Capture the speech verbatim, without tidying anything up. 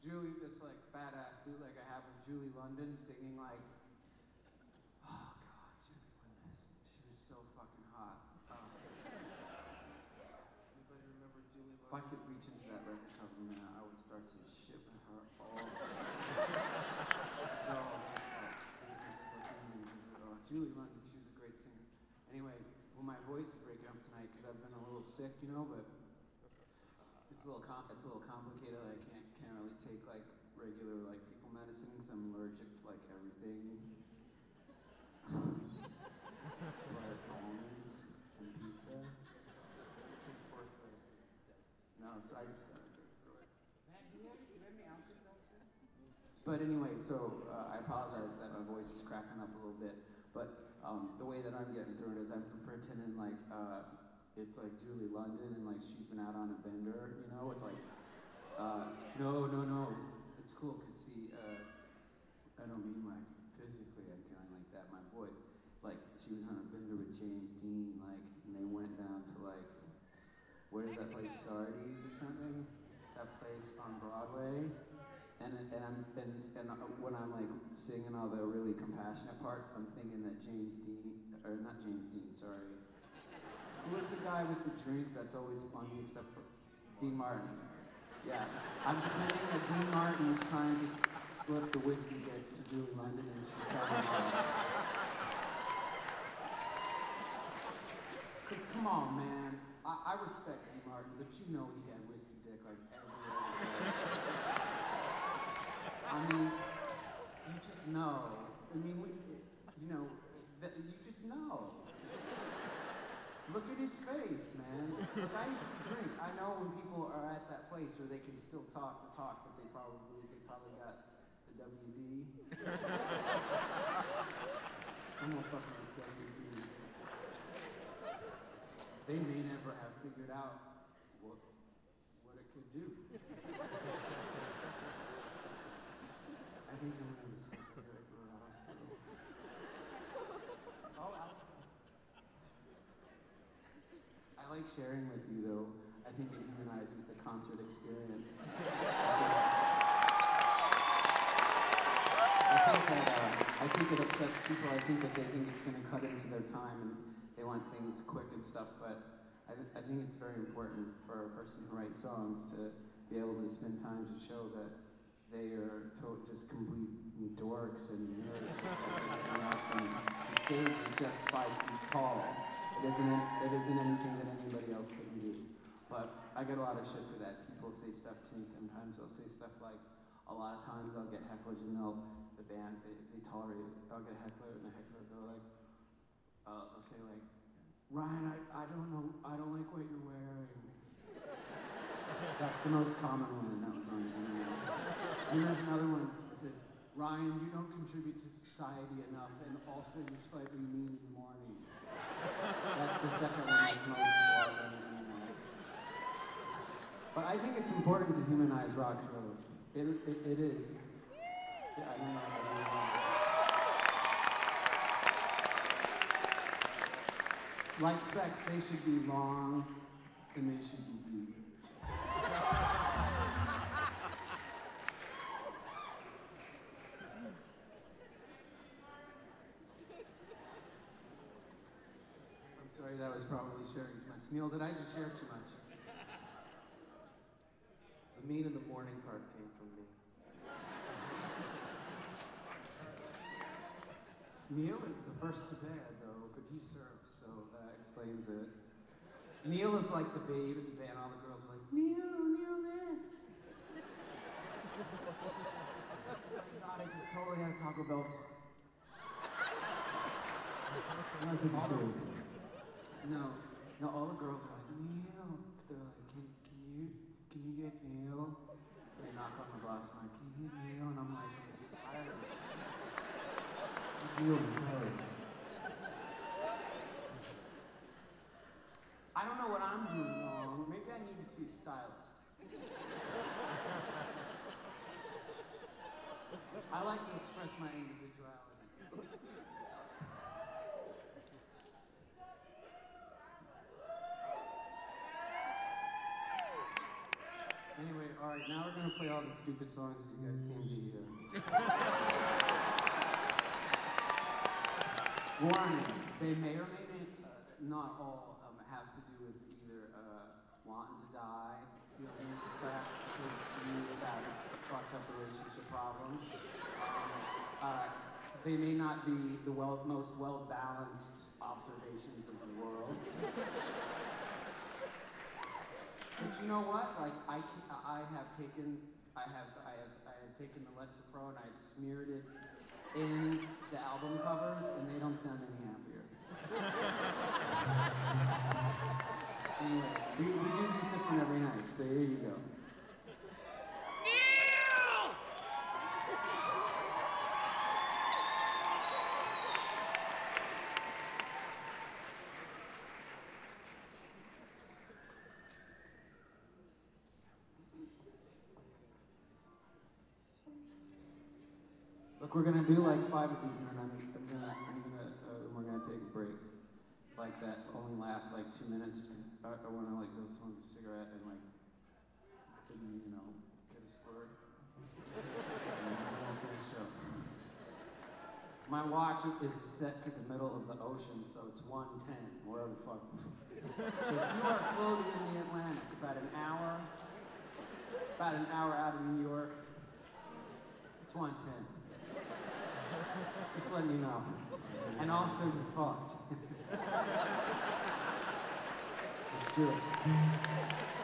Julie, this like badass bootleg I have of Julie London singing like, oh God, Julie London, she was so fucking hot. Uh, Anybody remember Julie if I London? could reach into that record cover, man, I would start some shit with her all the time. She's all just like, business looking and just like, oh, Julie London, she was a great singer. Anyway, well, my voice is breaking up tonight because I've been a little sick, you know, but it's a little com- it's a little complicated. I can't can't really take like regular like people medicine because I'm allergic to like everything. Like almonds and pizza. Takes horse medicine instead. No, so I just gotta go through it. Man, do you have, do you have any Alka-Seltzer? But anyway, so uh, I apologize that my voice is cracking up a little bit. But um, the way that I'm getting through it is I'm pretending like uh, it's like Julie London and like she's been out on a bender, you know, with like, uh, no, no, no, it's cool because see, uh, I don't mean like physically I'm feeling like that, my voice. Like she was on a bender with James Dean, like, and they went down to like, where is that place, Sardi's or something? That place on Broadway. And and I'm and, and when I'm like singing all the really compassionate parts, I'm thinking that James Dean, or not James Dean, sorry. Who was the guy with the drink that's always funny except for Dean Martin? Yeah, I'm pretending that Dean Martin is trying to s- slip the whiskey dick to Julie London and she's telling him off. Cause come on, man, I, I respect Dean Martin, but you know he had whiskey dick like every other day. I mean, you just know. I mean, we, you know, that you just know. Look at his face, man. Look, I used to drink. I know when people are at that place where they can still talk the talk, but they probably they probably got the W D. I'm gonna fuck with this W D. They may never have figured out what what it could do. I think I'm gonna be psychiatric or a hospital. Oh, Alka. I like sharing with you, though. I think it humanizes the concert experience. I think that uh, I think it upsets people. I think that they think it's going to cut into their time and they want things quick and stuff. But I, th- I think it's very important for a person who writes songs to be able to spend time to show that they are to- just complete dorks and nerds just like everything else. And the stage is just five feet tall. It isn't, it isn't anything that anybody else couldn't do. But I get a lot of shit for that. People say stuff to me sometimes. They'll say stuff like, a lot of times I'll get hecklers and they'll, the band, they, they tolerate it. I'll get a heckler and the heckler will go like, uh, they'll say like, Ryan, I, I don't know, I don't like what you're wearing. That's the most common one that was on the internet. And there's another one that says, Ryan, you don't contribute to society enough, and also you're slightly mean in the morning. That's the second one that's most popular on the internet. But I think it's important to humanize rock shows. It, it, it is. Yeah, I don't know. I don't know. Like sex, they should be long and they should be deep. I'm sorry, that was probably sharing too much. Neil, did I just share too much? The mean in the morning part came from me. Neil is the first to bed, though, but he surfs, so that explains it. Neil is like the babe in the band. All the girls are like, Neil, Neil this. God, I just totally had a Taco Bell. Nothing all the, food. no, no, all the girls are like, Neil. But they're like, can, can you, can you get Neil? They knock on the bus and I'm like, can you get Neil? And I'm like, I'm just tired of this shit. Neil Perry. I don't know what I'm doing wrong. Maybe I need to see a stylist. I like to express my individuality. Anyway, All right, now we're gonna play all the stupid songs that you guys came to hear. Warning: they may or may not, uh, not all um, have to do with either uh, wanting to die, feeling depressed because you have fucked up relationship problems. Um, uh, they may not be the well, most well-balanced observations of the world. But you know what? Like I, ca- I have taken, I have, I have, I have taken the Lexapro and I have smeared it in the album covers, and they don't sound any happier. Anyway, we, we do these different every night, so here you go. Look, we're gonna do like five of these, and then I'm, I'm gonna, I'm gonna, uh, we're gonna take a break. Like that only lasts like two minutes, because I, I wanna like go smoke a cigarette and like, and, you know, get a squirt. And then we'll finish up. My watch is set to the middle of the ocean, so it's one ten, wherever the fuck. If you are floating in the Atlantic, about an hour, about an hour out of New York, it's one ten. Just letting you know. And also, you fucked. Let's do it.